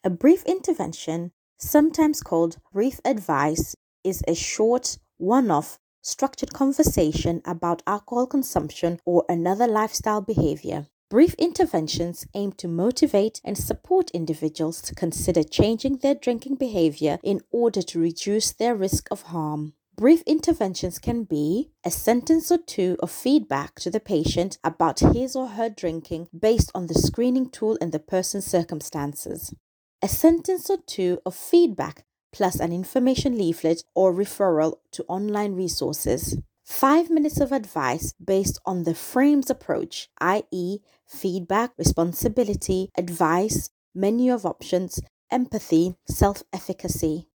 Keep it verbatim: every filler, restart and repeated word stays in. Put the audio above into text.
A brief intervention, sometimes called brief advice, is a short, one-off, structured conversation about alcohol consumption or another lifestyle behavior. Brief interventions aim to motivate and support individuals to consider changing their drinking behavior in order to reduce their risk of harm. Brief interventions can be a sentence or two of feedback to the patient about his or her drinking based on the screening tool and the person's circumstances. A sentence or two of feedback plus an information leaflet or referral to online resources. Five minutes of advice based on the FRAMES approach, that is feedback, responsibility, advice, menu of options, empathy, self-efficacy.